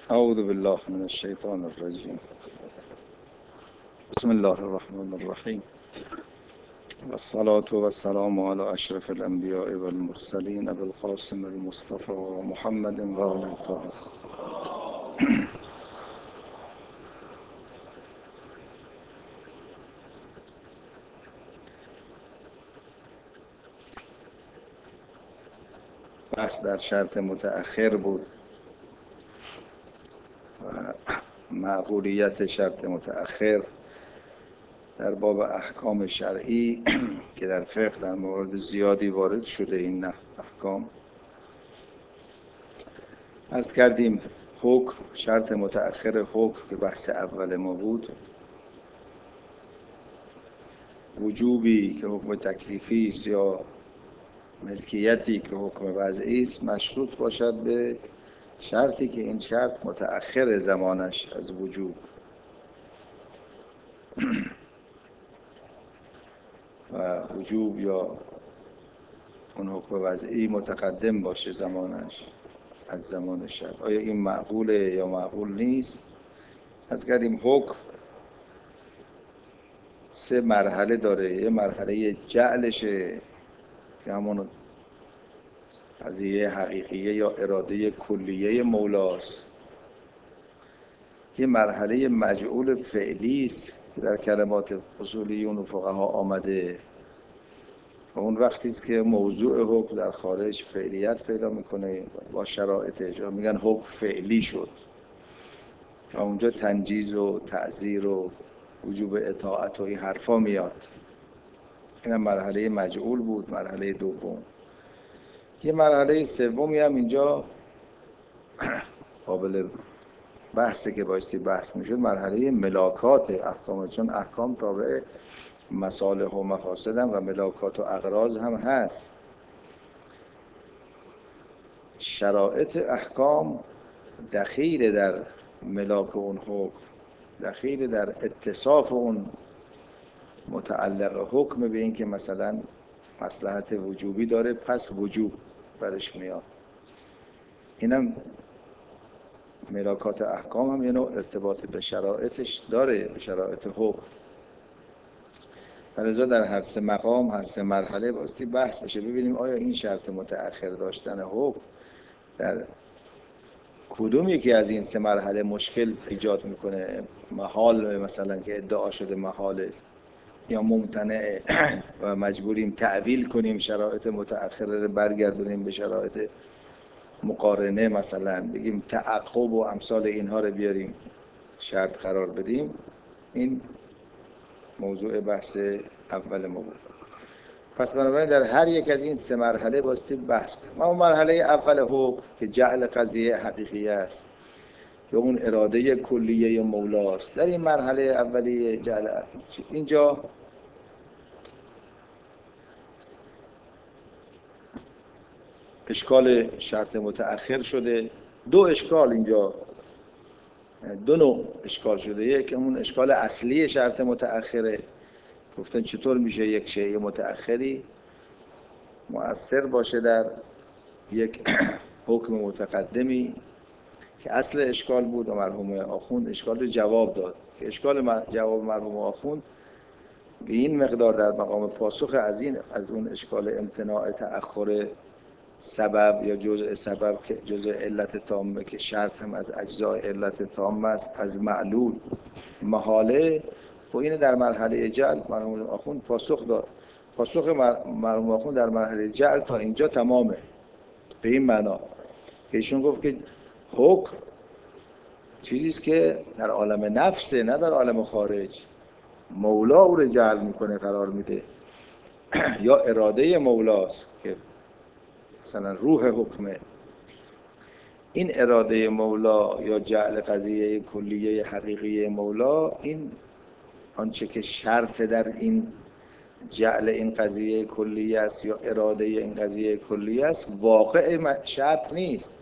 اعوذ بالله من الشیطان الرجیم. بسم الله الرحمن الرحیم و الصلاة و السلام علی اشرف الانبیاء و المرسلین ابی القاسم المصطفى محمد و آل الطاهرین. بحث در شرط متأخر بود و معقولیت شرط متأخر در باب احکام شرعی که در فقه در موارد زیادی وارد شده. این احکام عرض کردیم حکم، شرط متأخر حکم که بحث اول ما بود، وجوبی که حکم تکلیفی است یا ملکیتی که حکم وضعی است، مشروط باشد به شرطی که این شرط متأخر زمانش از وجوب و وجوب یا اون حکم وضعی متقدم باشه زمانش از زمان شرط. آیا این معقوله یا معقول نیست؟ از کردیم حکم 3 مرحله داره. یه مرحله جعلشه که همون قضیه حقیقیه یا اراده کلیه مولاست. یه مرحله مجعول فعلی است که در کلمات اصولیون و فقها آمده و اون وقتی است که موضوع حکم در خارج فعلیت پیدا میکنه با شرایطش و میگن حکم فعلی شد و اونجا تنجیز و تعزیر و وجوب اطاعت و این حرفا میاد. این مرحله مجعول بود، مرحله دوم. یه مرحله سومی هم اینجا قابل بحثه که بایستی بحث میشد، مرحله ملاکات احکام، چون احکام تابع مصالح و مفاسد هم و ملاکات و اغراض هم هست. شرایط احکام دخیل در ملاک اون حکم، دخیل در اتصاف اون متعلق حکم به این که مثلا مصلحت وجوبی داره پس وجوب برش میاد. اینم ملاکات احکام هم یه نوع ارتباط به شرایطش داره، به شرایط حکم. لذا در هر 3 مقام، هر 3 مرحله باستی بحث بشه، ببینیم آیا این شرط متأخر داشتن حکم در کدوم یکی از این 3 مرحله مشکل ایجاد میکنه، محال مثلا که ادعا شده محاله یا ممتنعه و مجبوریم تعویل کنیم شرایط متأخره رو برگردونیم به شرایط مقارنه، مثلا بگیم تعقب و امثال اینها رو بیاریم شرط قرار بدیم. این موضوع بحث اول ما بود. پس بنابراین در هر یک از این 3 مرحله باستی بحث کنیم. اما مرحله اول حکم که جعل قضیه حقیقی است یا اون اراده کلیه مولاست، در این مرحله اولیه جعل اینجا اشکال شرط متأخر شده. 2 اشکال اینجا، 2 نوع اشکال شده. یک اون اشکال اصلی شرط متأخره، گفتن چطور میشه یک شیء متأخری مؤثر باشه در یک حکم متقدمی، که اصل اشکال بود و مرحوم آخوند اشکال رو جواب داد. که اشکال جواب مرحوم آخوند به این مقدار در مقام پاسخ از اون اشکال امتناع تأخر سبب یا جزء سبب که جزء علت تامه، که شرط هم از اجزای علت تامه است، از معلول محاله، و این در مرحله جعل مرحوم آخوند پاسخ داد. پاسخ مرحوم آخوند در مرحله جعل تا اینجا تمامه، به این معنا که ایشون گفت که حکم چیزی است که در عالم نفسه، نه در عالم خارج. مولا او رو جعل میکنه، قرار میده، یا اراده مولاست که مثلا روح حکمه. این اراده مولا یا جعل قضیه کلیه حقیقی مولا، این آنچه که شرط در این جعل این قضیه کلیه است یا اراده این قضیه کلیه است، واقع شرط نیست،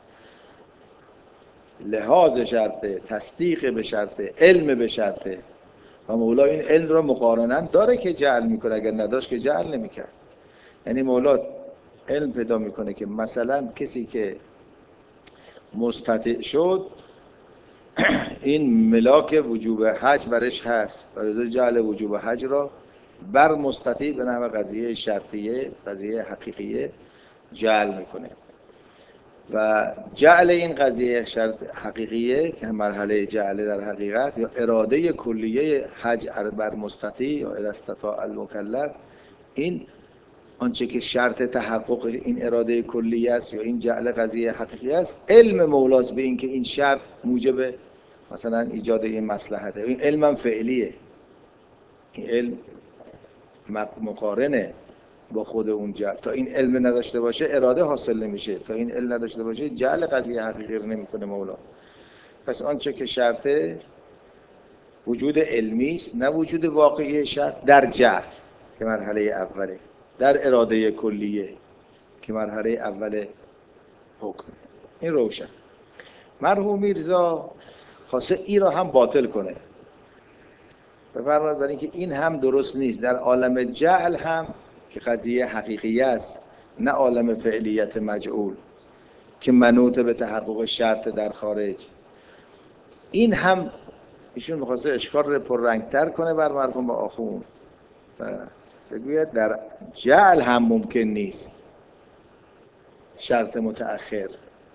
لحاظ شرطه، تصدیق به شرطه، علم به شرطه. و مولا این علم را مقارناً داره که جعل میکنه، اگر نداشت که جعل نمیکرد. یعنی مولا علم پیدا میکنه که مثلا کسی که مستطیع شد این ملاک وجوب حج برش هست، برای جعل وجوب حج را بر مستطیع به نحو قضیه شرطیه، قضیه حقیقیه جعل میکنه. و جعل این قضیه شرط حقیقیه که مرحله جعل در حقیقت یا اراده کلیه حج بر مستطیع یا اذا استطاع المکلف، این آنچه که شرط تحقق این اراده کلیه است یا این جعل قضیه حقیقی است، علم مولاست به این که این شرط موجب مثلا ایجاد این مصلحته. این علم هم فعلیه، این علم مقارنه با خود اون جعل. تا این علم نداشته باشه اراده حاصل نمیشه، تا این علم نداشته باشه جعل قضیه حقیقی رو نمیکنه مولا. پس آنچه که شرطه وجود علمی است، نه وجود واقعی شرط در جعل که مرحله اوله، در اراده کلیه که مرحله اول حکم. این روشن. مرحوم میرزا خواسته این را هم باطل کنه، بفرماد برای اینکه این هم درست نیست. در عالم جعل هم که قضیه حقیقی است، نه عالم فعلیت مجعول که منوط به تحقق شرط در خارج، این هم ایشون می‌خواسته اشکال رو پررنگ‌تر کنه بر مرحوم آخوند و بگوید در جعل هم ممکن نیست شرط متأخر،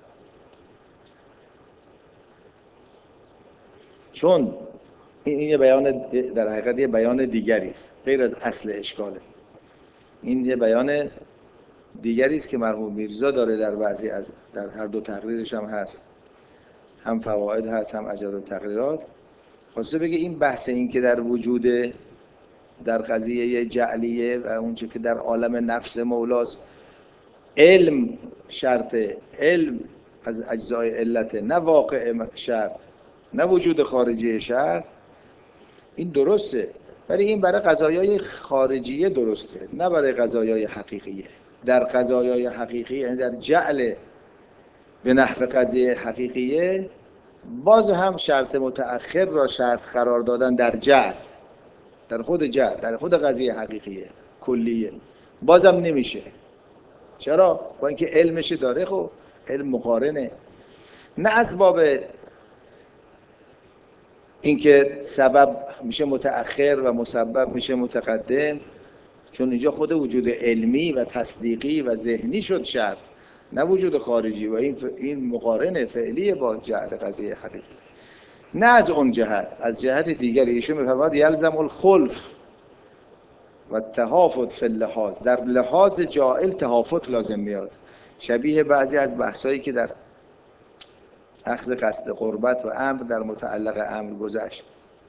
چون این یه بیان در حقیقت یه بیان دیگری است غیر از اصل اشکاله. این یه بیان دیگری است که مرحوم میرزا داره در بعضی از در هر دو تقریرش هم هست، هم فواید هست هم اجزا و تقریرات. خواسته بگه این بحث این که در وجود در قضیه جعلیه و اونچه که در عالم نفس مولاست علم شرطه، علم از اجزای علت، نه واقع شرط، نه وجود خارجی شرط، این درسته، ولی این برای قضایای خارجیه درسته، نه برای قضایای حقیقیه. در قضایای حقیقی یعنی در جعل به نحو قضیه حقیقیه باز هم شرط متأخر را شرط قرار دادن در جعل، در خود جعل، در خود قضیه حقیقیه کلیه بازم نمیشه. چرا؟ با اینکه علمش داره، خب علم مقارنه، نه از باب اینکه سبب میشه متأخر و مسبب میشه متقدم، چون اینجا خود وجود علمی و تصدیقی و ذهنی شد شرط، نه وجود خارجی، و این مقارنه فعلی با جعل قضیه حقیقی. نه از اون جهت، از جهت دیگری ایشون می‌فرماد یلزم الخلف و تهافت فی اللحاظ، در لحاظ جائل تهافت لازم میاد، شبیه بعضی از بحثایی که در اخذ قصد قربت و امر در متعلق امر گذشت.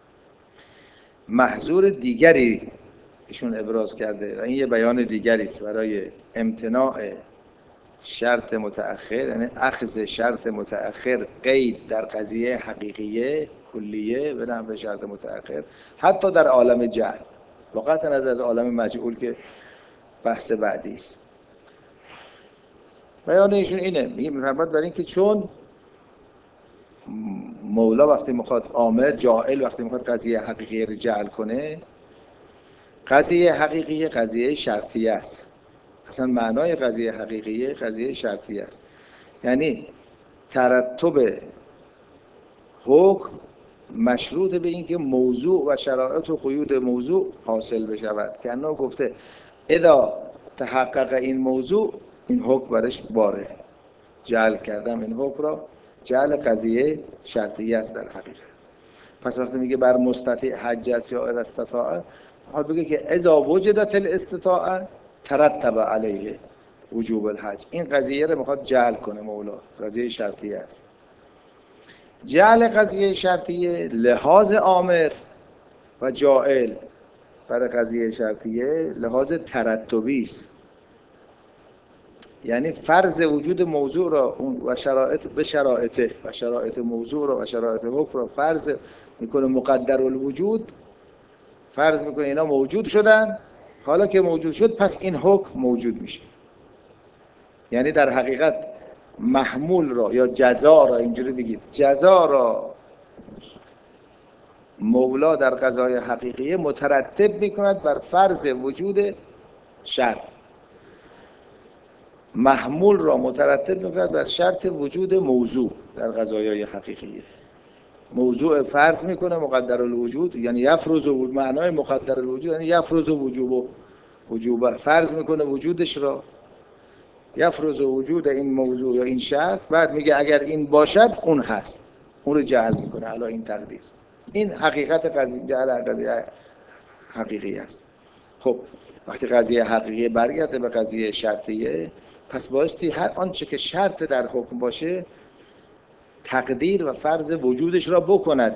محظور دیگری ایشون ابراز کرده و این یه بیان دیگری است برای امتناع شرط متأخر، یعنی اخذ شرط متأخر قید در قضیه حقیقیه کلیه به نحو شرط متأخر حتی در عالم جهل، واقعا از عالم مجهول که بحث بعدی است. بیان ایشون اینه، میفرماد برای اینکه چون مولا وقتی میخواد آمر جاهل وقتی میخواد قضیه حقیقی رو جعل کنه، قضیه حقیقی قضیه شرطیه است. اصلا معنای قضیه حقیقی قضیه شرطیه است، یعنی ترتب حکم مشروط به این که موضوع و شرایط و قیود موضوع حاصل بشود، که انه گفته اذا تحقق این موضوع این حکم برش باره، جعل کردم این حکم را جعل قضیه شرطیه است در حقیقت. پس وقتی میگه بر مستطیع حج است یا اذا استطاع، میخواد بگه که اذا وجدت الاستطاعه ترتب علیه وجوب الحج، این قضیه رو میخواد جعل کنه مولا، قضیه شرطیه است. جعل قضیه شرطیه لحاظ آمر و جائل برای قضیه شرطیه لحاظ ترتبی است، یعنی فرض وجود موضوع را و شرایط به شرایطه و شرایط موضوع را و شرایط حکم را فرض میکنه مقدر الوجود، فرض میکنه اینا موجود شدن، حالا که موجود شد پس این حکم موجود میشه. یعنی در حقیقت محمول را یا جزا را، اینجوری بگید جزا را مولا در قضای حقیقی مترتب میکند بر فرض وجود شرط، محمول را مترتب میکند بر شرط وجود موضوع در قضایای حقیقیه. موضوع فرض میکنه مقدر الوجود، یعنی یفرض وجود، معنای مقدر الوجود یعنی یفرض وجوب فرض میکنه وجودش را، یفرض وجود این موضوع یا این شرط، بعد میگه اگر این باشد اون هست، اون رو جعل میکنه علی این تقدیر. این حقیقت قضیه، جعل قضیه حقیقی است. خب وقتی قضیه حقیقی برگرده به قضیه شرطیه، پس بایستی هر آنچه که شرط در حکم باشه تقدیر و فرض وجودش را بکند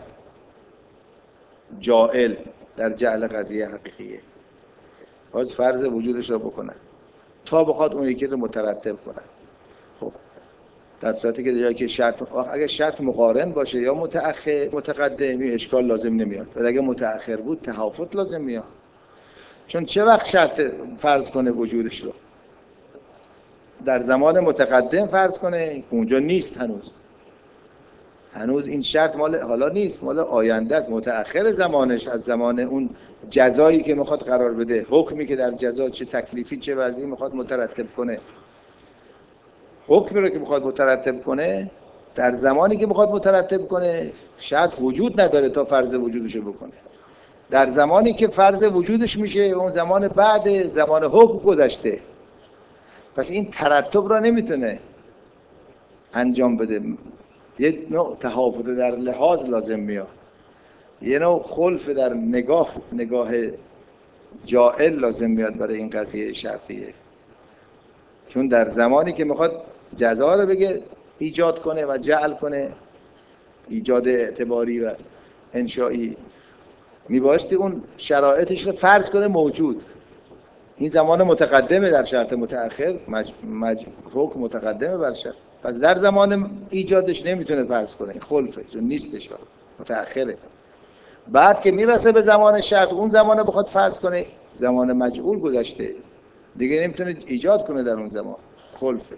جائل در جعل قضیه حقیقیه، باز فرض وجودش را بکند تا بخواد اون یکی رو مترتب کنه. خب در صورتی که جایی که شرط، اگه شرط مقارن باشه یا متأخر متقدم، اشکال لازم نمیاد، ولی اگه متأخر بود تهافت لازم میاد. چون چه وقت شرط فرض کنه وجودش رو؟ در زمان متقدم فرض کنه که اونجا نیست، هنوز این شرط مال حالا نیست، مال آینده است، متأخر زمانش، از زمان اون جزایی که میخواد قرار بده، حکمی که در جزا چه تکلیفی چه وضعی میخواد مترتب کنه. حکمی رو که میخواد مترتب کنه در زمانی که میخواد مترتب کنه شرط وجود نداره تا فرض وجودش رو بکنه. در زمانی که فرض وجودش میشه اون زمان بعد زمان حکم گذشته، پس این ترتب را نمیتونه انجام بده. یه نوع تهافت در لحاظ لازم میاد، یه نوع خلف در نگاه جائل لازم میاد برای این قضیه شرطیه. چون در زمانی که میخواد جزا رو بگه ایجاد کنه و جعل کنه، ایجاد اعتباری و انشایی، میبایستی اون شرایطش رو فرض کنه موجود. این زمان متقدمه در شرط متأخر، حکم متقدمه بر شرط، پس در زمان ایجادش نمیتونه فرض کنه، خلفه، چون نیستش، متأخره. بعد که میرسه به زمان شرط، اون زمان بخواد فرض کنه زمان مجعول گذشته دیگه، نمیتونه ایجاد کنه در اون زمان، خلفه.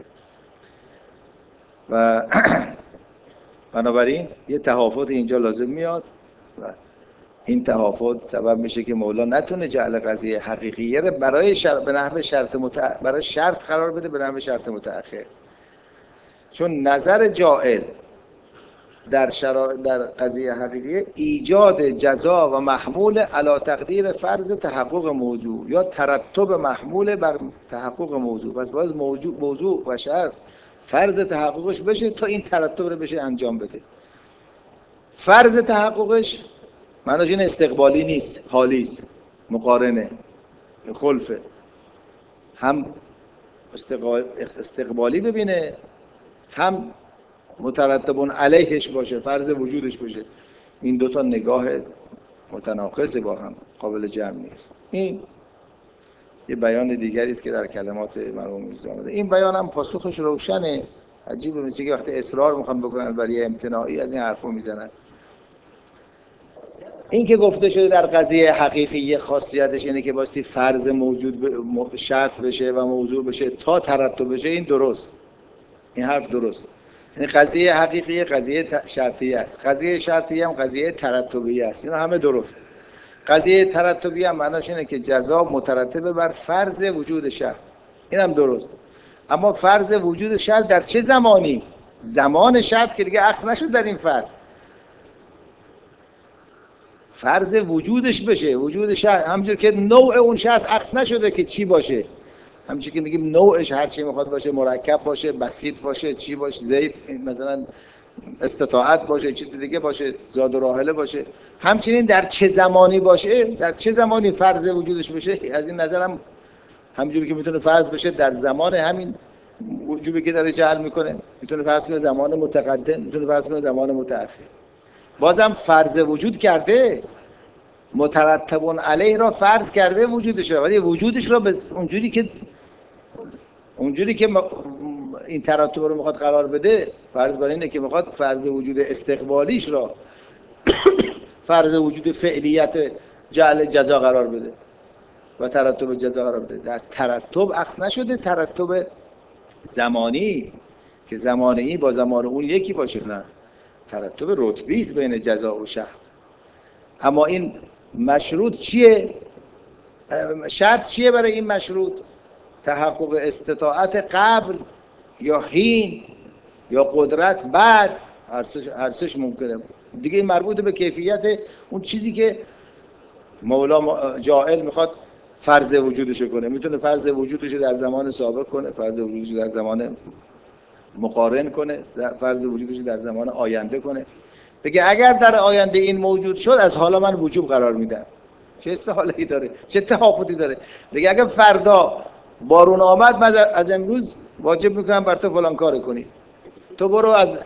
و بنابراین یه تهافت اینجا لازم میاد و این تهافت سبب میشه که مولا نتونه جعل قضیه حقیقیه رو برای به نحو شرط برای شرط قرار بده به نحو شرط متأخر. چون نظر جائل در قضیه حقیقیه ایجاد جزا و محمول علی تقدیر فرض تحقق موضوع یا ترتب محمول بر تحقق موضوع. پس باید موضوع و شرط فرض تحققش بشه تا این ترتب رو بشه انجام بده. فرض تحققش معناش این استقبالی نیست، حالی است، مقارنه، خلفه، هم استقبالی ببینه هم مترتبون علیهش باشه، فرض وجودش باشه. این دوتا نگاه متناقض با هم، قابل جمع نیست. این یه بیان دیگری است که در کلمات مرحوم میرزا آمده. این بیان هم پاسخش روشنه. عجیبه مثل که وقتی اصرار میخوان بکنن برای امتناعی از این حرفو میزنن. این که گفته شده در قضیه حقیقی خاصیتش اینه که باستی فرض موجود شرط بشه و موضوع بشه تا ترتب بشه، این درست، این حرف درست. یعنی قضیه حقیقی قضیه شرطی است، قضیه شرطی هم قضیه ترتبی است، اینا همه درست. قضیه ترتبی هم معناش اینه که جزا مترتبه بر فرض وجود شرط، این هم درست. اما فرض وجود شرط در چه زمانی؟ زمان شرط که دیگه عکس نشد در این فرض وجودش بشه، وجود شرط، همونجور که نوع اون شرط عکس نشده که چی باشه، همونجور که میگیم نوعش هر چی میخواد باشه، مرکب باشه، بسیط باشه، چی باشه، زید مثلا استطاعت باشه، چیز دیگه باشه، زاد و راحله باشه، همچنین در چه زمانی باشه، در چه زمانی فرض وجودش بشه. از این نظرم همونجوری که میتونه فرض بشه در زمان همین وجوبی که داره جعل میکنه، میتونه فرض کنه زمان متقدم، میتونه فرض کنه زمان متأخر. بازم فرض وجود کرده، مترتبون علیه را فرض کرده وجودش را، ولی وجودش را به اونجوری که این ترتب رو میخواد قرار بده، فرض بر اینه که میخواد فرض وجود استقبالیش را فرض وجود فعلیت جعل جزا قرار بده و ترتب جزا قرار بده. در ترتب عکس نشده ترتب زمانی که زمانی با زمان اون یکی باشه، نه، ترتب رتبی است بین جزا و شرط. اما این مشروط چیه؟ شرط چیه برای این مشروط؟ تحقق استطاعت قبل یا حین یا قدرت بعد هر سهش ممکنه دیگه. این مربوط به کیفیت اون چیزی که مولا جاهل میخواد فرض وجودشو کنه. میتونه فرض وجودشو در زمان سابق کنه، فرض وجودشو در زمان مقارن کنه، فرض وجودشو در زمان آینده کنه. بگه اگر در آینده این موجود شد از حالا من وجوب قرار میدم. چه استحاله‌ای داره؟ چه تفاوتی داره؟ بگه اگر فردا بارون آمد من از امروز واجب میکنم بر تو فلان کار کنی. تو برو از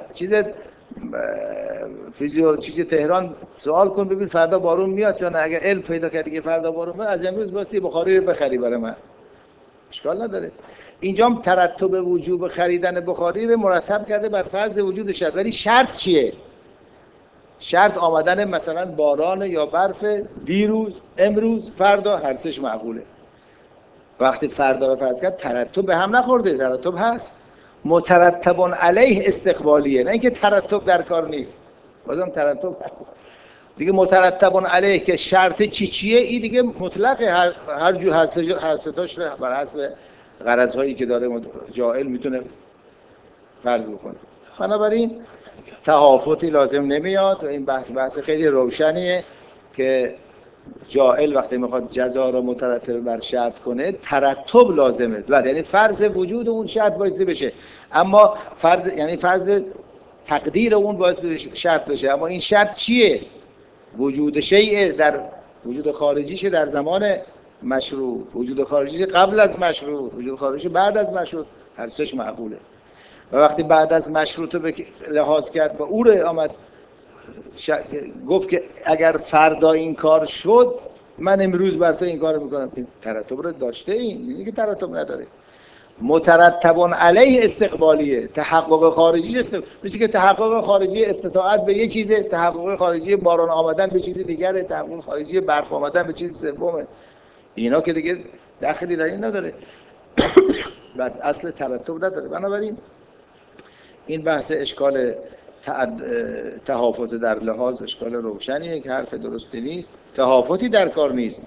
چیز تهران سوال کن ببین فردا بارون میاد یا نه. اگر علم پیدا کردی که فردا بارون میاد از امروز باستی بخاری رو بخری برای من، اشکال نداره. اینجا هم ترتب وجوب خریدن بخاری رو مرتب کرده بر فرض وجود شرط. ولی شرط چیه؟ شرط آمدن مثلا باران یا برف دیروز، امروز، فردا، هر سهش معقوله. وقتی فردا رو فرض کرد ترتب به هم نخورده، ترتب هست. مترتب علیه استقبالیه، نه اینکه ترتب در کار نیست، بازم ترتب هست دیگه. مترتب علیه که شرط چیه این دیگه مطلقه، هر جو هر ستاش رو بر حسب غرض که داره جاهل میتونه فرض بکنه. بنابراین تهافتی لازم نمیاد. این بحث خیلی روشنیه که جاهل وقتی میخواد جزا رو مترتب بر شرط کنه ترتب لازمه، یعنی فرض وجود اون شرط باعث بشه. اما فرض یعنی فرض تقدیر اون باعث بشه شرط بشه. اما این شرط چیه؟ وجود شیء در وجود خارجیش در زمان مشروع، وجود خارجیش قبل از مشروع، وجود خارجیش بعد از مشروع، هر سهش معقوله. و وقتی بعد از مشروط رو لحاظ کرد و او رو آمد گفت که اگر فردا این کار شد من امروز بر تو این کار میکنم، این ترتب رو داشته. این که ترتب نداره. مترتب علیه استقبالیه، تحقق خارجیش مثل که تحقق خارجی استطاعت به یه چیزه، تحقق خارجی باران آمدن به چیز دیگره، تحقق خارجی برف آمدن به چیز سومه. اینا که دیگه دخلی در این نداره بر اصل ترتب نداره. بنابراین این بحث اشکال تهافت در لحاظ اشکال روشنیه که حرف درستی نیست. تهافتی در کار نیست.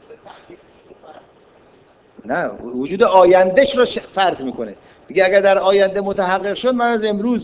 نه، وجود آیندهش رو فرض میکنه. میگه اگر در آینده متحقق شد من از امروز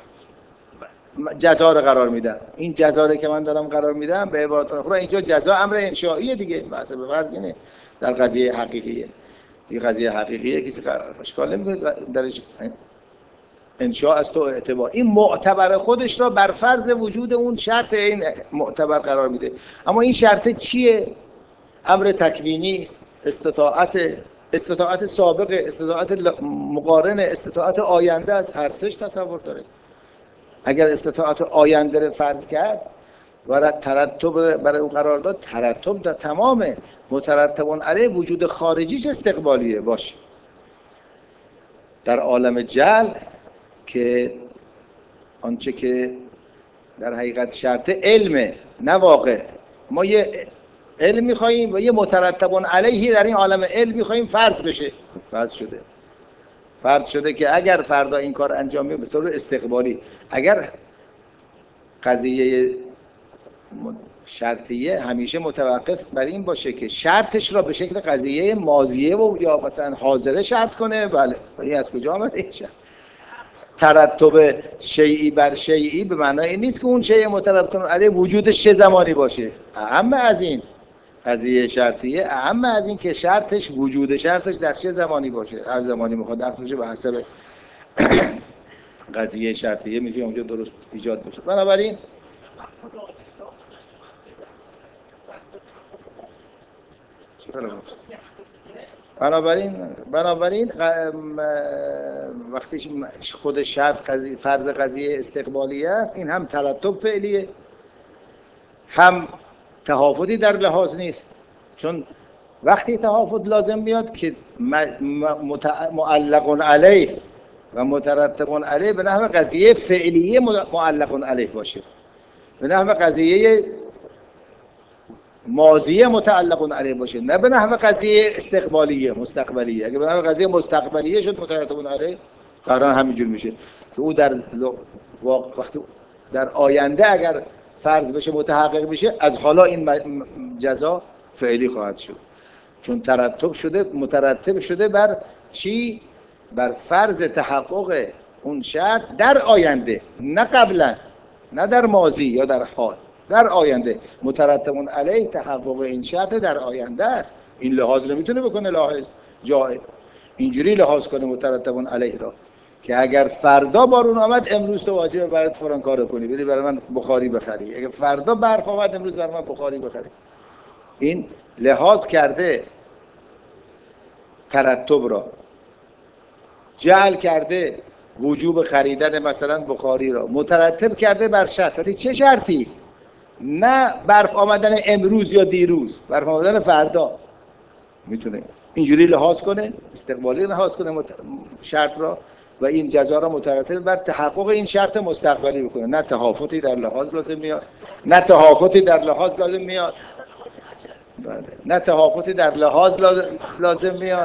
جزا رو قرار میدم. این جزا رو که من دارم قرار میدم به عبارت اخرى اینجا جزا امر انشائیه دیگه، مثلا به فرض اینه در قضیه حقیقیه. دیگه قضیه حقیقیه کسی اشکال نمیکنه درش انشاء از تو اعتبار. این معتبر خودش را بر فرض وجود اون شرط این معتبر قرار میده. اما این شرط چیه؟ امر تکوینی است. استطاعت سابقه، استطاعت مقارنه، استطاعت آینده از هر سهش تصور داره. اگر استطاعت آینده رو فرض کرد و ترتب برای اون قرار داد، ترتب در تمام مترتب علیه وجود خارجیش استقبالیه باشه. در عالم جل که آنچه که در حقیقت شرط علمه نه واقع، ما یه علم می‌خوایم و یه مترتب علیه در این عالم علم می‌خوایم فرض بشه. فرض شده که اگر فردا این کار انجام میشه به طور استقبالی، اگر قضیه شرطیه همیشه متوقف بر این باشه که شرطش را به شکل قضیه ماضیه و یا مثلا حاضره شرط کنه، بله، ولی از کجا آمده این شرط؟ ترتب شیئی بر شیئی به معنای این نیست که اون شیء مترتب علیه وجودش چه زمانی باشه. اهم از این قضیه شرطیه، اهم از این که شرطش وجود شرطش در چه زمانی باشه. هر زمانی میخواد اصل بشه به حسب قضیه شرطیه میشه اونجا درست ایجاد بشه. بنابراین وقتی خود شرط فرض قضیه استقبالیه است، این هم ترتب فعلیه هم تهافتی در لحاظ نیست. چون وقتی تهافت لازم میاد که معلق علیه و مترتب علیه به نحو قضیه فعلیه معلق علیه باشه، به نحو قضیه ماضیه متعلق علیه باشه، نه به نحو قضیه استقبالیه مستقبلیه. اگه به نحو قضیه مستقبلیه شد مترتب علیه قرار همینجور میشه که او در وقتی در آینده اگر فرض بشه متحقق بشه از حالا این جزا فعلی خواهد شد، چون مترتب شده بر چی؟ بر فرض تحقق اون شرط در آینده، نه قبلا، نه در ماضی یا در حال، در آینده مترتب علیه تحقق این شرط در آینده است. این لحاظ نمیتونه بکنه لحاظ جای اینجوری لحاظ کنه مترتب علیه را که اگر فردا بارون آمد امروز تو واجبه برات فلان کارو کنی، بری برای من بخاری بخری. اگر فردا برف آمد امروز برای من بخاری بخری. این لحاظ کرده ترتب را، جعل کرده وجوب خریدن مثلا بخاری را، مترتب کرده بر شرط. ولی چه شرطی؟ نه برف آمدن امروز یا دیروز، برف آمدن فردا. میتونه اینجوری لحاظ کنه، استقبالی لحاظ کنه شرط را و این جزا را مترتب بر تحقق این شرط مستقبلی بکنه. نه تهافتی در لحاظ لازم میاد، نه تهافتی در لحاظ لازم میاد، نه تهافتی در لحاظ لازم میاد.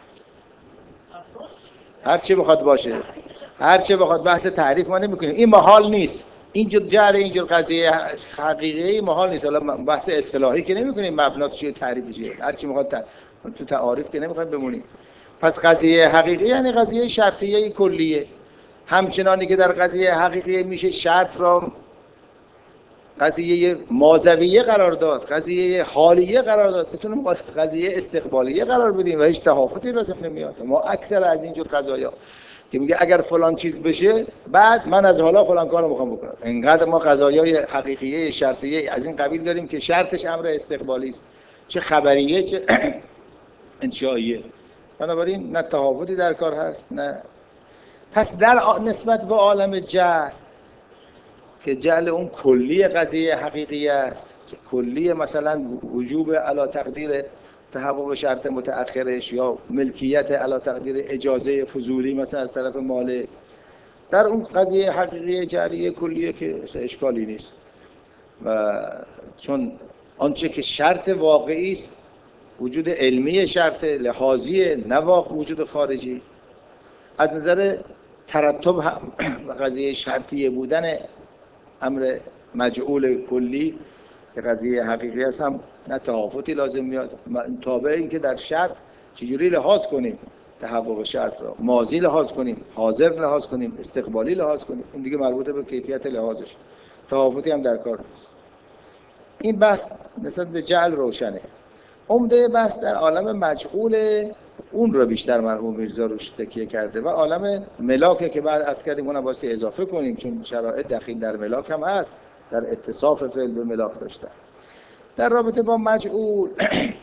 هر چی بخواد باشه، هر چی بخواد. بحث تعریف ما نمی‌کنیم، این محال نیست. اینجور جعل اینجور قضیه حقیقی محال نیست. حالا بحث اصطلاحی که نمی‌کنیم، مبنات چیه، تعریف چیه، هر چی می‌خواد تو تعاریف که نمی‌خوایم بمونیم. پس قضیه حقیقی یعنی قضیه شرطیه کلیه. همچنانی که در قضیه حقیقی میشه شرط را قضیه ماضویه قرار داد، قضیه حالیه قرار داد، میتونیم قضیه استقبالیه قرار بدیم و هیچ تهافتی لازم نمیاد. ما اکثر از اینجور قضایا که میگه اگر فلان چیز بشه بعد من از حالا فلان کارو میخوام بکنم. اینقدر ما قضایای حقیقیه شرطیه از این قبیل داریم که شرطش امر استقبالی است، چه خبریه چه انشائیه. بنابراین نه تهافتی در کار هست نه. پس در نسبت به عالم جهل که جعل اون کلی قضیه حقیقی است، کلی مثلا وجوب علی تقدیر تحقق شرط متأخرش یا ملکیت علی تقدیر اجازه فضولی مثلا از طرف مالک، در اون قضیه حقیقی جعلیه کلیه که اشکالی نیست. و چون آنچه که شرط واقعی است وجود علمی شرط لحاظی، نه وجود خارجی. از نظر ترتب هم قضیه شرطیه بودن امر مجعول کلی که قضیه حقیقی است هم نه تهافتی لازم میاد. تابع این که در شرط چجوری لحاظ کنیم تحقق شرط را، ماضی لحاظ کنیم، حاضر لحاظ کنیم، استقبالی لحاظ کنیم. این دیگه مربوطه به کیفیت لحاظش، تهافتی هم در کار نیست. این بحث نسبت به جعل روشنه. عمده بحث در عالم مجعول، اون رو بیشتر مرحوم میرزا روش تکیه کرده و عالم ملاکه که بعد از کردیم اونم واسه اضافه کنیم چون شرایط دخیل در ملاک هم هست، در اتصاف فعل به ملاک داشتن. در رابطه با مجعول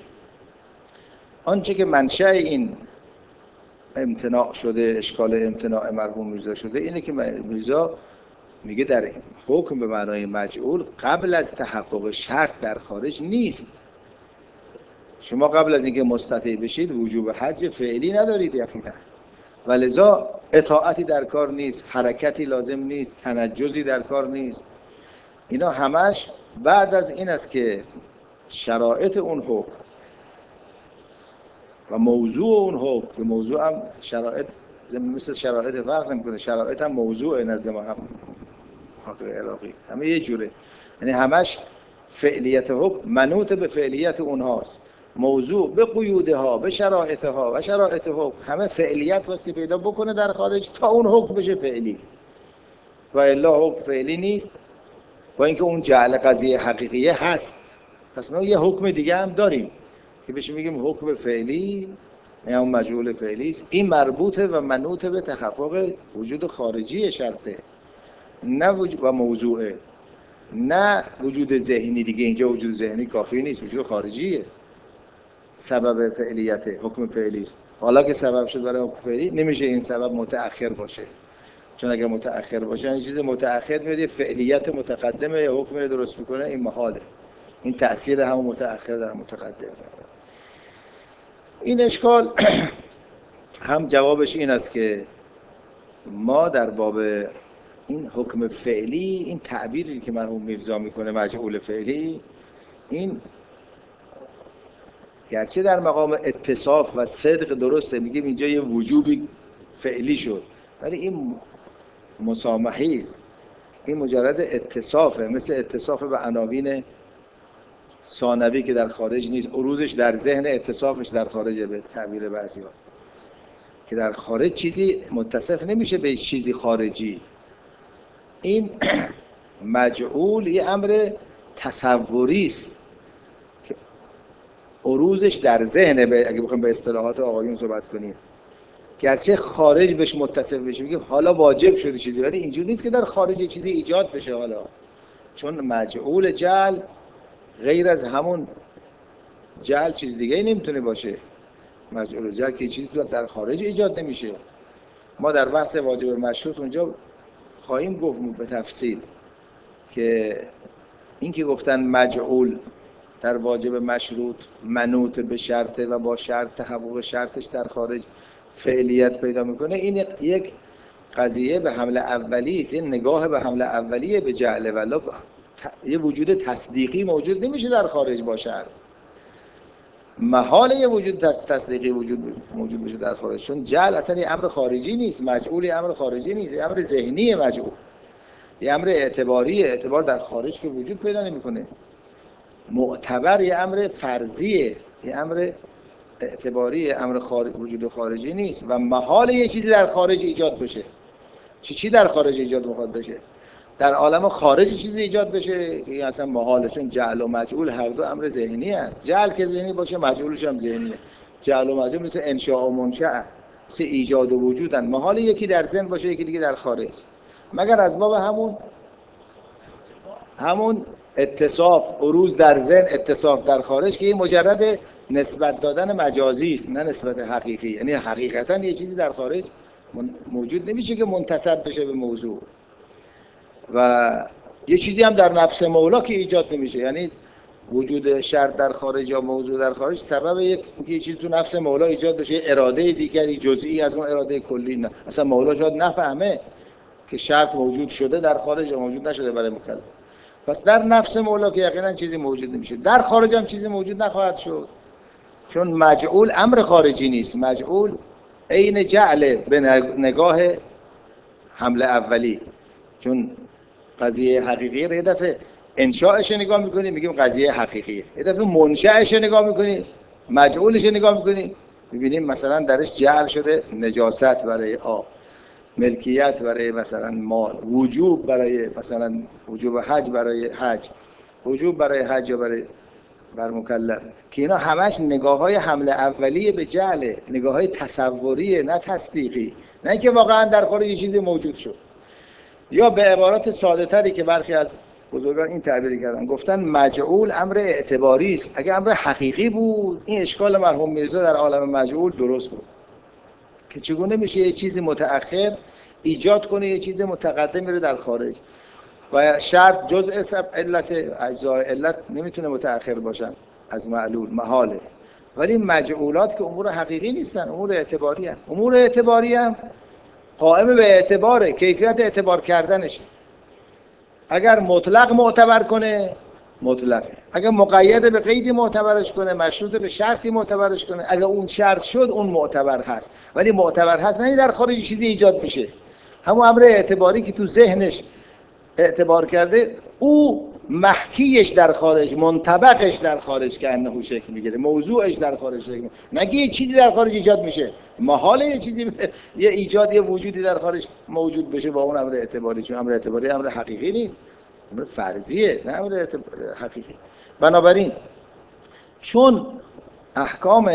آنچه که منشأ این امتناع شده، اشکال امتناع مرحوم میرزا شده، اینه که میرزا میگه در حکم به معنای مجعول قبل از تحقق شرط در خارج نیست. شما قبل از اینکه مستطیع بشید وجوب حج فعلی ندارید یقینا، ولذا اطاعتی در کار نیست، حرکتی لازم نیست، تنجزی در کار نیست. اینا همش بعد از این است که شرایط اون حکم و موضوع اون حکم، که موضوع هم شرایط مثل شرایط فرق نمیکنه، شرایط هم موضوع نزد ما هم حق عراقی همه یه جوره، یعنی همش فعلیت حکم منوط به فعلیت اونهاست، موضوع به قیودها، به شرایطها و شرایط حکم همه فعلیت واسطه پیدا بکنه در خارج تا اون حکم بشه فعلی، و الا حکم فعلی نیست. با اینکه اون جعل قضیه حقیقیه هست، پس ما یه حکم دیگه هم داریم که بهش میگیم حکم فعلی، یعنی اون مجعول فعلی است. این مربوطه و منوط به تحقق وجود خارجی شرطه، نه وجود و موضوعه، نه وجود ذهنی. دیگه اینجا وجود ذهنی کافی نیست، وجود خارجیه سبب فعلیت حکم فعلی است. حالا که سبب شد برای حکم فعلی نمیشه این سبب متأخر باشه، چون اگر متأخر باشه این چیز متأخر میاد یه فعلیت متقدمه یا حکم رو درست میکنه، این محاله. این تأثیر همون متأخر در متقدم. این اشکال هم جوابش این است که ما در باب این حکم فعلی، این تعبیری که مرحوم میرزا میکنه مجعول فعلی، این گرچه در مقام اتصاف و صدق درسته، میگیم اینجا یه وجوبی فعلی شد، ولی این مسامحی است، این مجرد اتصافه، مثل اتصاف به عناوین ثانوی که در خارج نیست، عروضش در ذهن، اتصافش در خارجه به تعبیر بعضی‌ها. که در خارج چیزی متصف نمیشه به چیزی خارجی. این مجعول یه امر تصوری است که عروضش در ذهنه، اگه بخوایم به اصطلاحات آقایون صحبت کنیم. گرچه خارج بهش متصف بشه، میگه حالا واجب شده چیزی، ولی اینجوری نیست که در خارج چیزی ایجاد بشه. حالا چون مجعول جعل غیر از همون جعل چیز دیگه ای نمیتونه باشه. مجعول جعل که چیزی در خارج ایجاد نمیشه. ما در بحث واجب مشروط اونجا خواهیم گفت به تفصیل که این که گفتن مجعول در واجب مشروط منوط به شرطه و با شرط تحقق شرطش در خارج فعلیت پیدا میکنه، این یک قضیه به حمل اولی است. این نگاه به حمل اولیه به جعل، ولی یه وجود تصدیقی موجود نمیشه در خارج با شرط. محال یه وجود تصدیقی موجود بشه در خارج، چون جعل اصلا یه امر خارجی نیست، مجعول یه امر خارجی نیست، یه امر ذهنی مجعول، یه امر اعتباریه. اعتبار در خارج که وجود پیدا نمیکنه. معتبر یه امر فرضیه، یه امر اعتباریه، امر وجود خارجی نیست و محال یه چیزی در خارج ایجاد بشه. چی در خارج ایجاد میخواد بشه؟ در عالم خارج چیزی ایجاد بشه که اصلا محاله، چون جعل و مجعول هر دو امر ذهنی هست. جعل که ذهنی باشه، مجعولش هم ذهنیه. جعل و مجعول مثل انشاء و منشأ، مثل ایجاد و وجودن. محاله یکی در ذهن باشه یکی دیگه در خارج، مگر از باب همون اتصاف، عروض در ذهن، اتصاف در خارج، که این مجرد نسبت دادن مجازی است، نه نسبت حقیقی. یعنی حقیقتا یه چیزی در خارج موجود نمیشه که منتسب بشه به موضوع، و یه چیزی هم در نفس مولا که ایجاد نمیشه. یعنی وجود شرط در خارج یا موضوع در خارج سبب یه چیزی تو نفس مولا ایجاد بشه، اراده دیگری جزئی از اون اراده کلی. نه، اصلا مولا شاید نفهمه که شرط موجود شده در خارج یا موجود نشده برای مکلف. پس در نفس مولا که یقینا چیزی موجود نمیشه، در خارج هم چیزی موجود نخواهد شد، چون مجعول امر خارجی نیست. مجعول عین جعل به نگاه حمله اولی، چون قضیه حقیقی رو یه دفعه انشاءش نگاه میکنیم میگیم قضیه حقیقیه، یه دفعه منشأش نگاه میکنیم، مجعولش نگاه میکنیم میبینیم مثلا درش جعل شده نجاست برای آب، ملکیت برای مثلا مال، وجوب برای مثلا وجوب حج برای حج، وجوب برای حج یا برای بر مکلف، که اینا همش نگاه‌های حمله اولیه به جعل، نگاه‌های تصوریه نه تصدیقی، نه اینکه واقعا در خارج چیزی موجود شد. یا به عبارات ساده تری که برخی از بزرگان این تعبیر کردن، گفتن مجعول امر اعتباری است. اگه امر حقیقی بود این اشکال مرحوم میرزا در عالم مجعول درست بود، که چگونه میشه یه چیزی متأخر ایجاد کنه یه چیز متقدمی رو در خارج، و شرط جزء علت، اجزای علت نمیتونه متأخر باشن از معلول، محاله. ولی مجعولات که امور حقیقی نیستن، امور اعتباری هستن. امور اعتباری هم قائم به اعتباره، کیفیت اعتبار کردنشه. اگر مطلق معتبر کنه مطلقه، اگر مقید به قیدی معتبرش کنه، مشروط به شرطی معتبرش کنه، اگر اون شرط شد اون معتبر هست. ولی معتبر هست نه در خارج چیزی ایجاد میشه، همون امر اعتباری که تو ذهنش اعتبار کرده او محکیش در خارج، منطبقش در خارج که انه شکل میگیره، موضوعش در خارج شکل میگیره. نگه یه چیزی در خارج ایجاد میشه، محاله یه چیزی یه ایجاد یه وجودی در خارج موجود بشه با اون امر اعتباری، چون امر اعتباری امر حقیقی نیست، امر فرضیه نه امر حقیقی. بنابراین چون احکام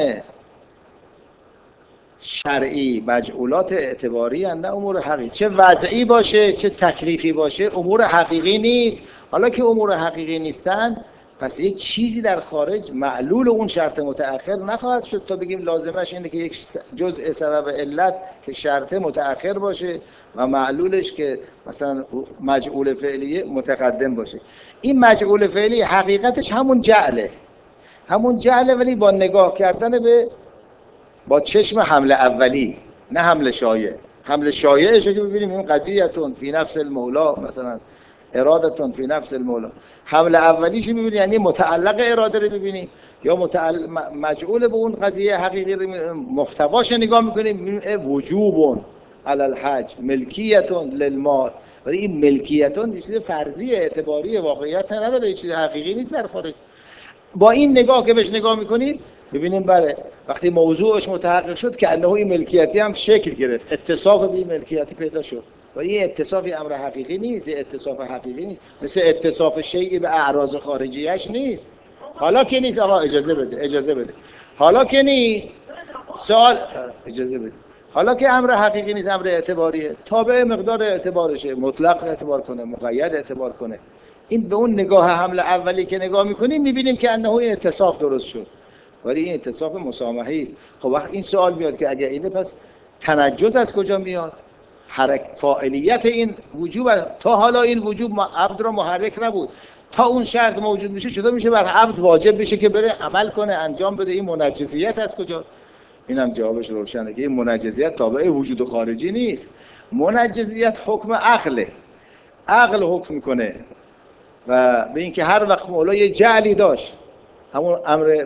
شرعی مجعولات اعتباری هستند، نه امور حقیقی، چه وضعی باشه چه تکلیفی باشه امور حقیقی نیست. حالا که امور حقیقی نیستن، پس یه چیزی در خارج معلول اون شرط متأخر نخواهد شد تا بگیم لازمش اینه که یک جزء سبب علت که شرط متأخر باشه و معلولش که مثلا مجعول فعلیه متقدم باشه. این مجعول فعلی حقیقتش همون جعله، همون جعله، ولی با نگاه کردن به با چشم حمله اولی، نه حمله شایع. حمله شایعش رو که ببینیم این قضیه‌تون فی نفس المولا، مثلا ارادتون فی نفس المولا. حمله اولیش رو ببینیم یعنی متعلق اراده رو ببینیم، یا مجعول به اون قضیه حقیقی رو محتواش نگاه میکنیم وجوبون علی الحج ملکیتون للمال. ولی این ملکیتون یه چیز فرضی اعتباری واقعیت نداره، یه چیز حقیقی نیست در خارج. با این نگاه که بهش نگاه میکنیم ببینیم بله وقتی موضوعش متحقق شد که انه این ملکیتی هم شکل گرفت، اتصاف به این ملکیتی پیدا شد. و این اتصافی امر حقیقی نیست، این اتصاف حقیقی نیست، مثل اتصاف شیعی به اعراض خارجیش نیست. حالا که نیست، آقا اجازه بده حالا که نیست سوال، اجازه بده، حالا که امر حقیقی نیست، امر اعتباریه، تابع مقدار اعتبارشه، مطلق اعتبار کنه، مقید اعتبار کنه. این به اون نگاه حمل اولی که نگاه میکنیم میبینیم که انه این اتصاف درست شد، ولی این اتصاف مسامحه‌ای است. خب وقت این سوال میاد که اگر اینه پس تنجز از کجا میاد؟ فاعلیت این وجوب، تا حالا این وجوب عبد را محرک نبود، تا اون شرط موجود میشه چطور میشه بر عبد واجب بشه که بره عمل کنه، انجام بده؟ این منجزیت از کجا؟ اینم جوابش روشنه که این منجزیت تابع وجود خارجی نیست، منجزیت حکم عقله، عقل حکم میکنه. و به اینکه هر وقت مولا یه جعلی داشت، همون امر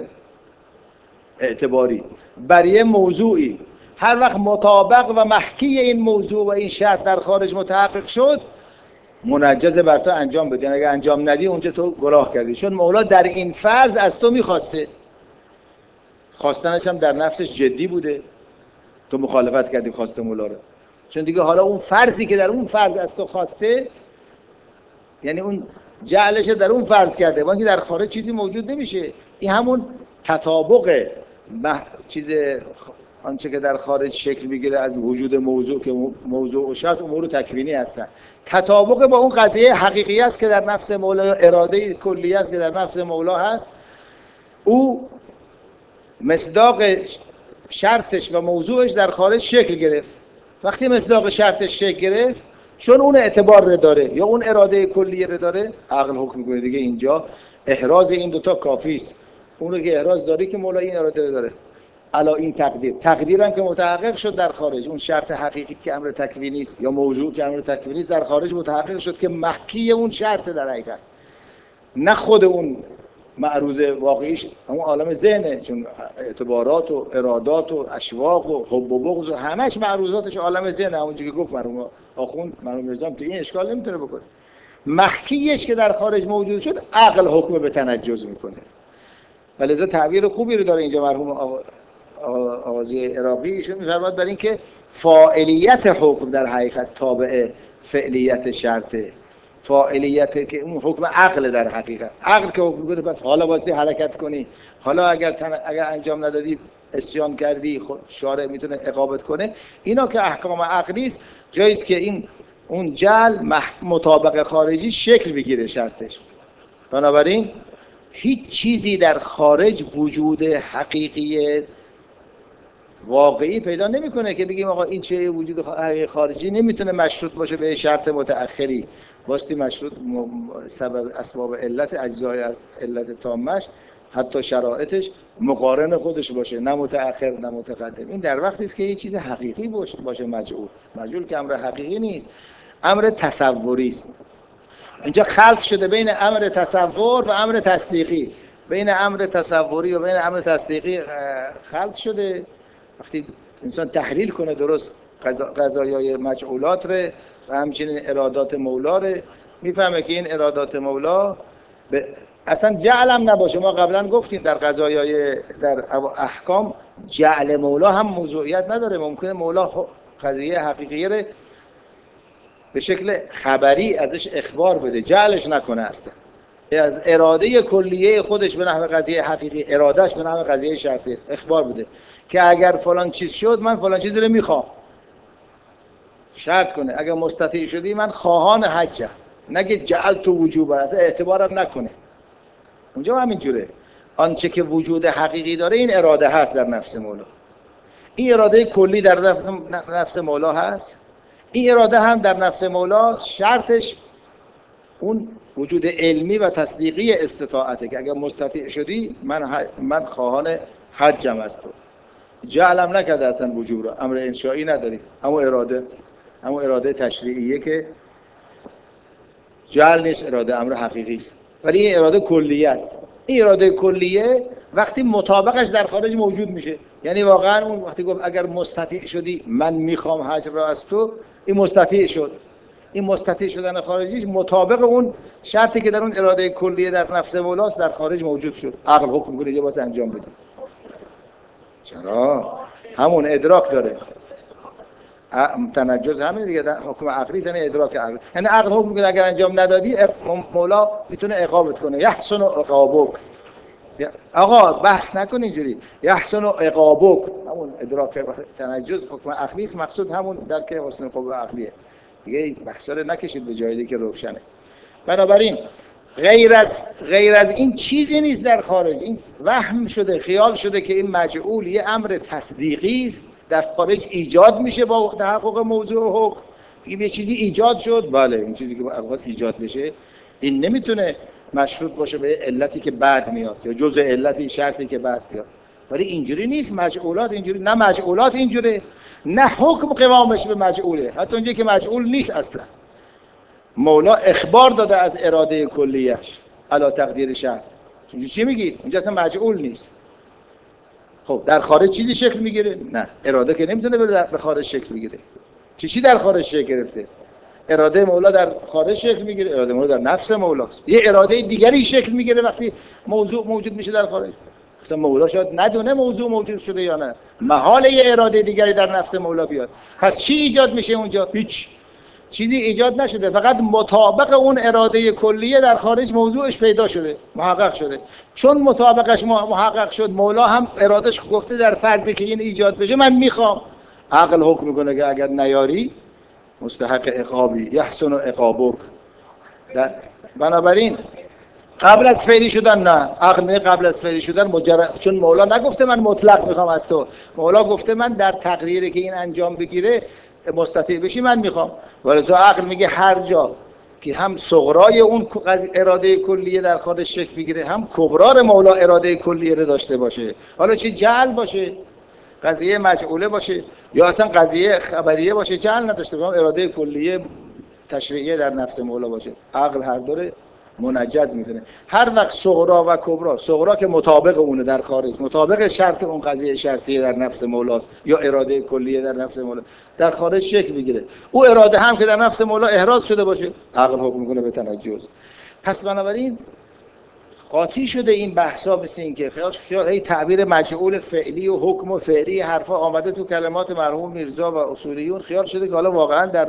اعتباری، بر یه موضوعی، هر وقت مطابق و محکی این موضوع و این شرط در خارج متحقق شد، منجز بر تو انجام بدی، اگه انجام ندی اونجا تو گناه کردی. چون مولا در این فرض از تو میخواسته، خواستنش هم در نفسش جدی بوده، تو مخالفت کردی خواسته مولا رو. چون دیگه حالا اون فرضی که در اون فرض از تو خواسته، یعنی اون جعلش در اون فرض کرده، ولی در خارج چیزی موجود نمیشه. این همون تطابق چیز آنچه که در خارج شکل میگیره از وجود موضوع، که موضوع و شرط امور تکوینی هستن، تطابق با اون قضیه حقیقی است که در نفس مولا، اراده کلی است که در نفس مولا هست. او مصداق شرطش و موضوعش در خارج شکل گرفت. وقتی مصداق شرطش شکل گرفت، چون اون اعتبار رو داره یا اون اراده کلیه رو داره، عقل حکم می‌کنه دیگه اینجا احراز این دوتا کافی است. اون رو که احراز داره که مولا این اراده رو داره، علا این تقدیرم که متحقق شد در خارج، اون شرط حقیقی که امر تکوینی است یا موضوع که امر تکوینی است در خارج متحقق شد که محکی اون شرط در حقیقت، نه خود اون معروض واقعیش، همون عالم ذهنه، چون اعتبارات و ارادات و اشواق و حب و بغض و همش معروضاتش عالم ذهنه. همونجوری که گفت مرحوم آخوند، مرحوم میرزا تو این اشکال نمیتونه بکنه. محکیش که در خارج موجود شد، عقل حکم به تنجز میکنه. ولذا تعبیر خوبی رو داره اینجا مرحوم آقازی عراقی، ایشون می‌فرماد برای اینکه فاعلیت حکم در حقیقت تابع فعلیت شرطه، فاعلیت که اون حکم عقل در حقیقت، عقل که حکم کنه پس حالا واسه حرکت کنی، حالا اگر انجام ندادی عصیان کردی، خود شارع میتونه عقابت کنه. اینا که احکام عقلی است، جاییست که این اون جعل مطابق خارجی شکل بگیره شرطش. بنابراین هیچ چیزی در خارج وجود حقیقی واقعی پیدا نمیکنه که بگیم آقا این چه وجود خارجی نمیتونه مشروط باشه به شرط متأخری. واسطی مشروط سبب اسباب علت، اجزای از علت تامش، حتی شرایطش مقارن خودش باشه، نه متأخر نه متقدم. این در وقتی است که یه چیز حقیقی باشه مجعول که امر حقیقی نیست، امر تصوری است. اینجا خلط شده بین امر تصور و امر تصدیقی، بین امر تصوری و بین امر تصدیقی خلط شده. وقتی انسان تحلیل کنه درست قضایای مجعولات ره و همچنین ارادات مولا ره، میفهمه که این ارادات مولا اصلا جعل هم نباشه. ما قبلا گفتیم در قضایای در احکام جعل مولا هم موضوعیت نداره. ممکنه مولا قضیه حقیقی ره به شکل خبری ازش اخبار بده، جعلش نکنه، اصلا از اراده کلیه خودش به نحو قضیه حقیقی، ارادهش به نحو قضیه شرطی اخبار بده که اگر فلان چیز شد من فلان چیز رو میخوام، شرط کنه اگر مستطیع شدی من خواهان حجم، نگه جعل تو وجوب، اصلا اعتبارم نکنه. اونجا همین جوره، آنچه که وجود حقیقی داره این اراده هست در نفس مولا، این اراده کلی در نفس مولا هست. این اراده هم در نفس مولا شرطش اون وجود علمی و تصدیقی استطاعته که اگر مستطیع شدی من خواهان حجم از تو. جعلم نکرده اصلا وجوب را، امر انشایی نداری، همون اراده تشریعیه که جعل نیست، اراده امر حقیقی است، ولی این اراده کلیه است. این اراده کلیه وقتی مطابقش در خارج موجود میشه، یعنی واقعا اون وقتی گفت اگر مستطیع شدی من میخوام حجم را از تو، این مستطیع شد. این مستطیع شدن خارجیش مطابق اون شرطی که در اون اراده کلیه در نفس مولاست در خارج موجود شد. عقل حکم کنه یه واسه انجام بده. چرا؟ همون ادراک داره. تنجز همین دیگه، حکم عقلی یعنی ادراک عقلی. یعنی عقل حکم میکنه اگر انجام ندادی مولا میتونه عقابت کنه. یحسن عقابک. آقا بحث نکن اینجوری. یحسن عقابک، همون ادراک تنجز حکم عقلی است، مقصود همون درک حسن قوه عقلیه دیگه. بحثا رو نکشید به جایی که روشنه. بنابراین غیر از این چیزی نیست در خارج. این وهم شده، خیال شده که این مجعول یه امر تصدیقی است در خارج ایجاد میشه با تحقق موضوع و حکم. یه چیزی ایجاد شد، بله این چیزی که باید ایجاد بشه این نمیتونه مشروط باشه به علتی که بعد میاد یا جزء علتی شرطی که بعد میاد. ولی اینجوری نیست. مجعولات اینجوری نه، مجعولات اینجوری نه، حکم قوامش به مجعوله، حتی اونجایی که مجعول نیست اصلا. مولا اخبار داده از اراده کلیش علی تقدیر شرط. چی میگید؟ اینجا اصلا مجعول نیست. خب در خارج چیزی شکل میگیره؟ نه، اراده که نمیتونه بره به خارج شکل بگیره. چی در خارج شکل گرفته؟ اراده مولا در خارج شکل میگیره، اراده مولا در نفس مولاست. یه اراده دیگری شکل میگیره وقتی موضوع موجود میشه در خارج. مثلا مولا شاید ندونه موضوع موجود شده یا نه، محال یه اراده دیگری در نفس مولا بیاد. پس چی ایجاد میشه اونجا؟ هیچ چیزی ایجاد نشده، فقط مطابق اون اراده کلیه در خارج موضوعش پیدا شده، محقق شده. چون مطابقش محقق شد، مولا هم ارادش گفته در فرضی که این ایجاد بشه من میخوام. عقل حکم میکنه که اگر نیاری مستحق عقابی، یحسن عقابک. بنابراین قبل از فعلی شدن نه، عقل میگه قبل از فعلی شدن مجرد، چون مولا نگفته من مطلق میخوام از تو، مولا گفته من در تقدیری که این انجام بگیره مستطیع بشی من میخوام. ولی تو عقل میگه هر جا که هم صغرای اون اراده کلیه در خودش شکل بگیره، هم کبرار مولا اراده کلیه رو داشته باشه، حالا چه جعل باشه، قضیه مجعوله باشه، یا اصلا قضیه خبریه باشه، جعل نداشته باشه، اراده کلیه تشریعیه در نفس مولا باشه، عقل هر دوره منجز میکنه. هر وقت صغرا و کبرا، صغرا که مطابق اونه در خارج، مطابق شرط اون قضیه شرطیه در نفس مولاست یا اراده کلیه در نفس مولا، در خارج شکل بگیره، او اراده هم که در نفس مولا احراز شده باشه، عقل حکم میکنه به تنجز. پس بنابراین قاطی شده این بحثا، مثل این که خیال هی تعبیر مجعول فعلی و حکم و فعلی حرفا آمده تو کلمات مرحوم میرزا و اصولیون، خیال شده که حالا واقعا در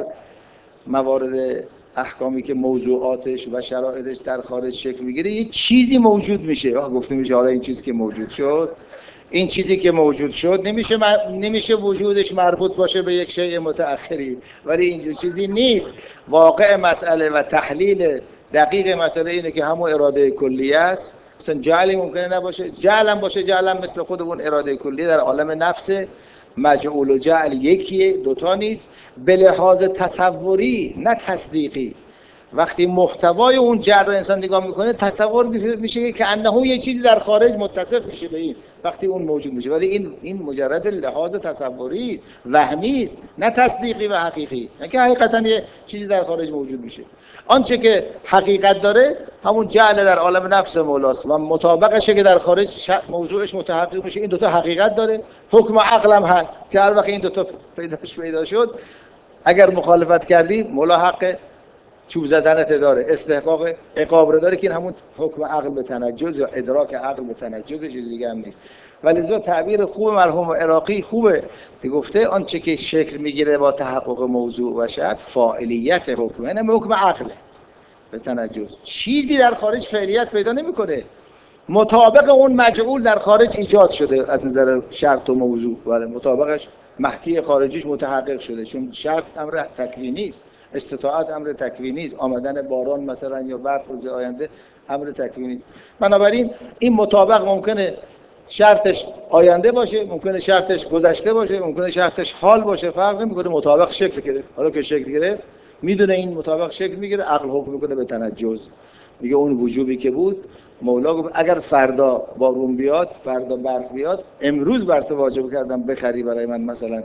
موارد احکامی که موضوعاتش و شرایطش در خارج شکل میگیره یه چیزی موجود میشه. گفته میشه حالا این چیزی که موجود شد، این چیزی که موجود شد نمیشه وجودش مربوط باشه به یک شیء متأخری، ولی اینجور چیزی نیست. واقع مسئله و تحلیل دقیق مسئله اینه که همون اراده کلیه است. مثلا جعلی ممکنه نباشه، جعل هم باشه، جعل هم مثل خود اون اراده کلیه در عالم نفسه. مجعول و جعل یکیه، دوتا نیست. به لحاظ تصوری نه تصدیقی، وقتی محتوای اون جعل رو انسان نگاه میکنه تصور میشه که انه یه چیزی در خارج متصف میشه به این وقتی اون موجود میشه، ولی این مجرد لحاظ تصوری است، وهمی است، نه تصدیقی و حقیقی، نه که حقیقتا یه چیزی در خارج موجود میشه. آنچه که حقیقت داره همون جعل در عالم نفس مولاست و مطابقشه که در خارج موضوعش متحقق میشه. این دوتا حقیقت داره. حکم عقلم هست که هر وقت این دوتا پیدا شد اگر مخالفت کردی مولا حق چوب زدنت داره، استحقاق عقاب رو داره، که این همون حکم عقل به تنجز یا ادراک عقل به تنجز، چیز دیگه هم نیست. ولی ذات تعبیر خوب مرحوم عراقی خوبه که گفته آنچه که شکل میگیره با تحقق موضوع و شرط فاعلیت حکم، یعنی حکم عقله به تنجز. چیزی در خارج فعلیت پیدا نمیکنه، مطابق اون مجعول در خارج ایجاد شده از نظر شرط و موضوع، ولی مطابقش محکی خارجیش متحقق شده، چون شرط امر تکوینی است، استطاعت امر تکوینی است، آمدن باران مثلا یا برف روز آینده امر تکوینی است. بنابراین این مطابق ممکنه شرطش آینده باشه، ممکنه شرطش گذشته باشه، ممکنه شرطش حال باشه، فرق نمیکنه، مطابق شکل گرفت. حالا که شکل گرفت میدونه این مطابق شکل میگیره، عقل حکم میکنه به تنجز، میگه اون وجوبی که بود مولا گفت اگر فردا بارون بیاد، فردا برف بیاد، امروز بر تو واجب کردم بخری برای من مثلا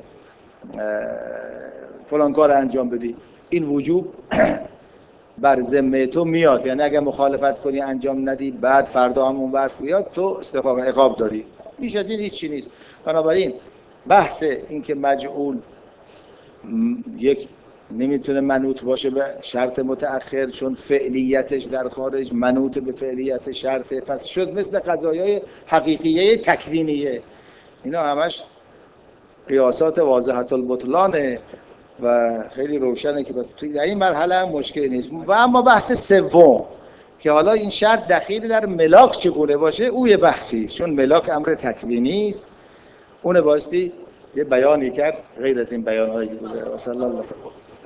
فلان کار انجام بدی، این وجوب بر ذمه تو میاد، یعنی اگر مخالفت کنی انجام ندی بعد فردا همون برف بیاد تو استحقاق عقاب داری. بیش از این هیچی نیست. بنابراین بحث این که مجعول یک نمیتونه منوط باشه به شرط متأخر چون فعلیتش در خارج منوط به فعلیت شرطه، پس شد مثل قضایای حقیقیه تکوینیه. اینا همش قیاسات واضحة البطلانه و خیلی روشنه که بس در این مرحله هم مشکلی نیست. و اما بحث سوم که حالا این شرط دخیل در ملاک چگونه باشه، او یه بحثی، چون ملاک امر تکوینی است، اون بایستی یه بیانی کرد غیر از این بیان‌هایی که بوده. و صلی الله علیه و